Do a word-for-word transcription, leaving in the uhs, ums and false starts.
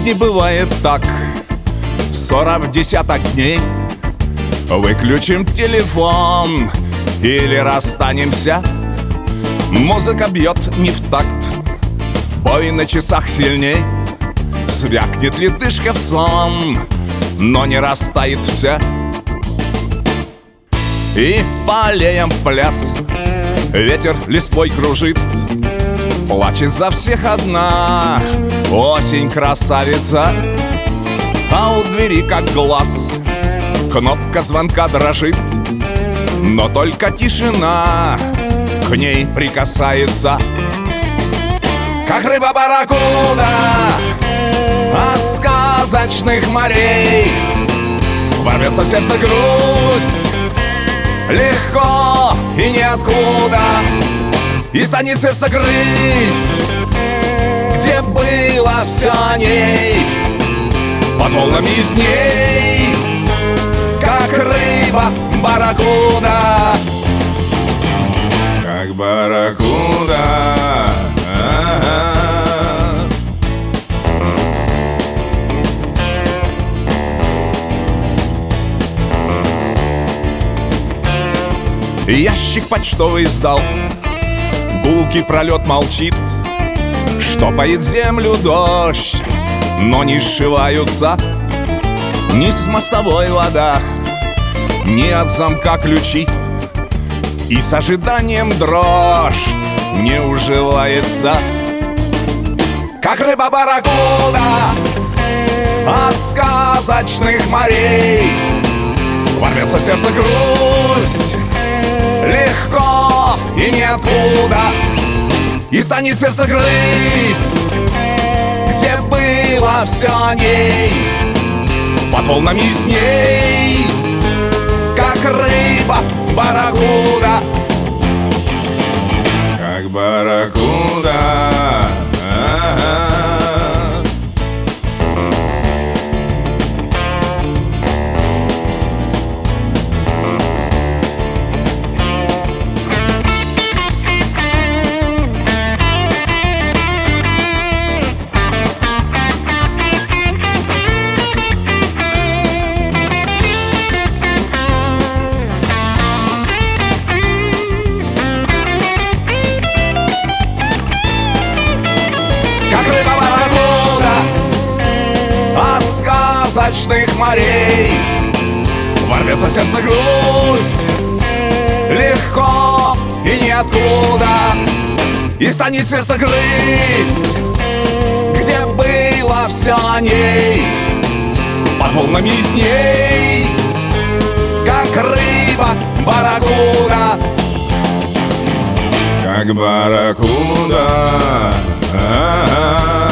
жизни бывает так: ссора в десяток дней, выключим телефон или расстанемся. Музыка бьет не в такт, бой на часах сильней. Звякнет ледышка в сон, но не растает вся. И по аллеям в пляс ветер листвой кружит. Плачет за всех одна осень красавица. А у двери как глаз кнопка звонка дрожит. Но только тишина к ней прикасается. Как рыба-барракуда от сказочных морей ворвется в сердце грусть легко и ниоткуда. И станет сердце грызть, где было все о ней, под волнами из ней, как рыба-барракуда. Как барракуда. А-а-а. Ящик почтовый сдал, гулкий пролет молчит. Штопает землю дождь, но не сшиваются ни с мостовой вода, ни от замка ключи. И с ожиданием дрожь не уживается. Как рыба-барракуда от сказочных морей ворвется в сердце грусть легко и ниоткуда. И станет сердце грызть, где было все о ней, под волнами из ней, как рыба-барракуда. Как барракуда. А-а-а. Как рыба-барракуда от сказочных морей ворвется в сердце грусть легко и ниоткуда. И станет сердце грызть, где было все о ней, под волнами из ней, как рыба-барракуда. Как барракуда. А-а-а.